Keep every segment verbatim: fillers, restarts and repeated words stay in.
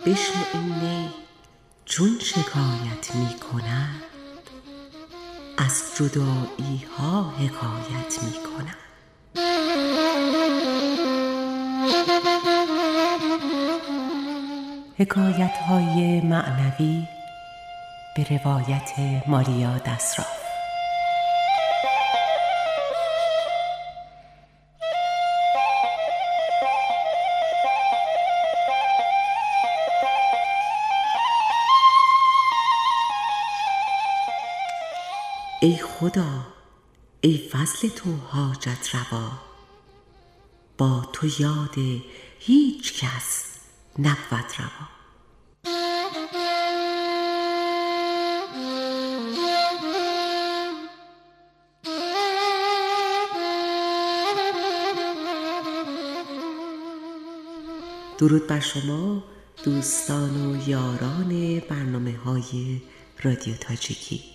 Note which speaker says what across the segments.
Speaker 1: بشنو این نی چون شکایت می کند، از جدایی ها حکایت می کند. حکایت های معنوی به روایت ماریا دسراف. ای خدا، ای فضل تو حاجت روا، با تو یاد هیچ کس نبود روا. درود بر شما دوستان و یاران برنامه های رادیو تاجیکی.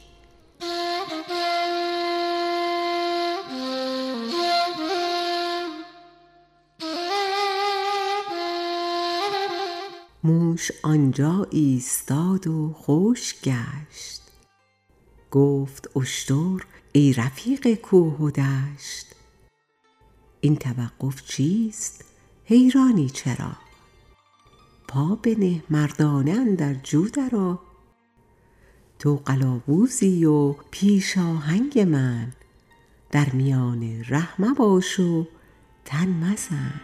Speaker 1: موش آنجا ایستاد و خشک گشت، گفت اشتر ای رفیق کوه و دشت. این توقف چیست حیرانی چرا، پا بنه مردانه اندر جو درآ. تو قلاووزی و پیش آهنگ من، در میان ره مباش و تن مزن.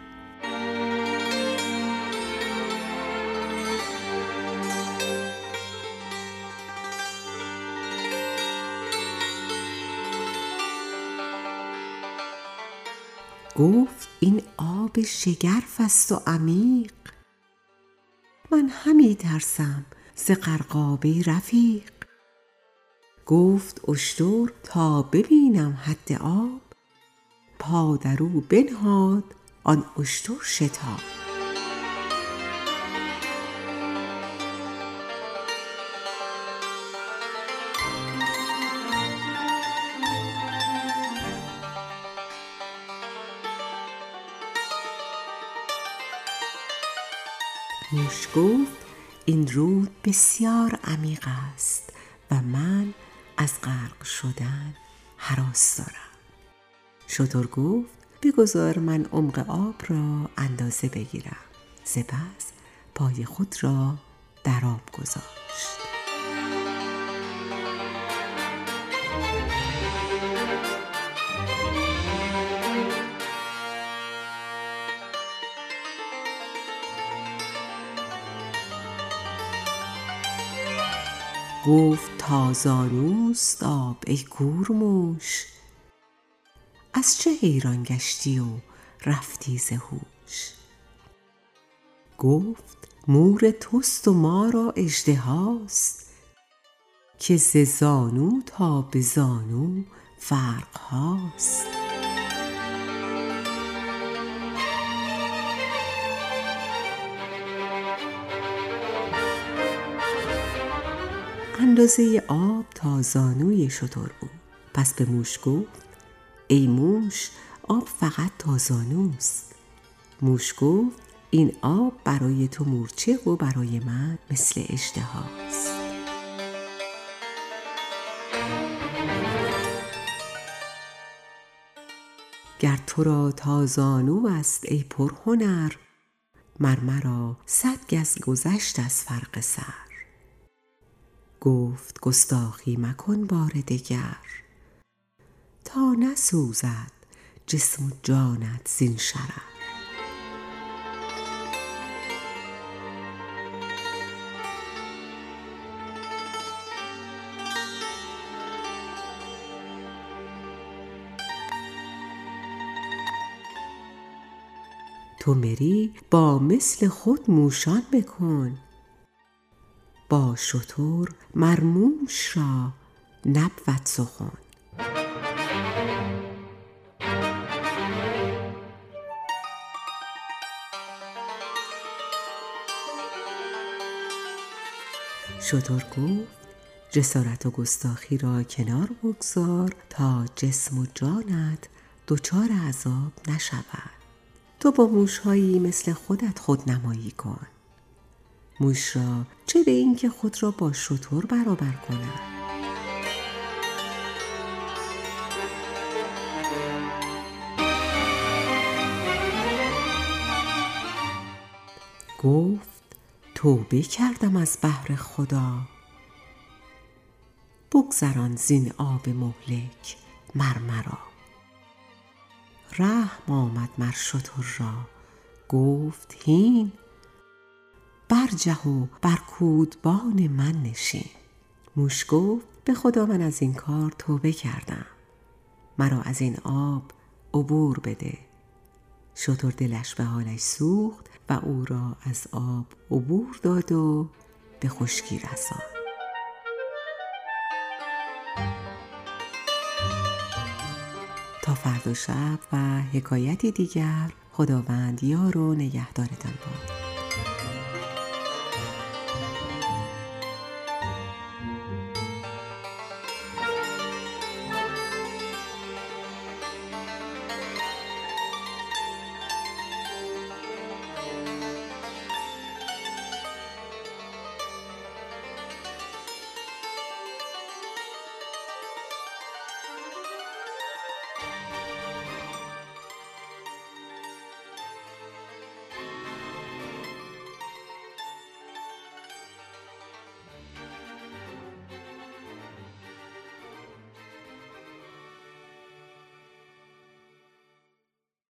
Speaker 1: گفت این آب شگرف است و عمیق، من همی ترسم ز غرقابه رفیق. گفت اشتر تا ببینم حد آب، پا در او بنهاد آن اشتر شتاب. موش گفت این رود بسیار عمیق است و من از غرق شدن هراس دارم. شتر گفت بگذار من عمق آب را اندازه بگیرم. سپس پای خود را در آب گذاشت. گفت تا زانوست آب ای کورموش، از چه حیران گشتی و رفتی ز هوش. گفت مور توست و ما را اژدهاست، که ز زانو تا به زانو فرق هاست. اندازه آب تا زانوی شتر بود. پس به موش گفت ای موش آب فقط تا زانوست. موش گفت این آب برای تو مورچه و برای من مثل اژدهاست. گر تو را تا زانو است ای پرهنر، مر مرا صد گز گذشت از فرق سر. گفت گستاخی مکن بار دگر، تا نسوزد جسم و جانت زین شرر. تو مری با مثل خود موشان بکن، با شتر مر موش را نبود سخن. شتر گفت جسارت و گستاخی را کنار بگذار تا جسم و جانت دچار عذاب نشود. تو با موشهایی مثل خودت خودنمایی کن. موش را چه به این که خود را با شتر برابر کند. گفت توبه کردم از بهر خدا، بگذران زین آب مهلک مر مرا. رحم آمد مر شتر را، گفت هین برجه و بر کودبان من نشین. موش گفت به خدا من از این کار توبه کردم، مرا از این آب عبور بده. شتر دلش به حالش سوخت و او را از آب عبور داد و به خشکی رساند. تا فردا شب و حکایتی دیگر، خداوند یار و نگهدارتان باد.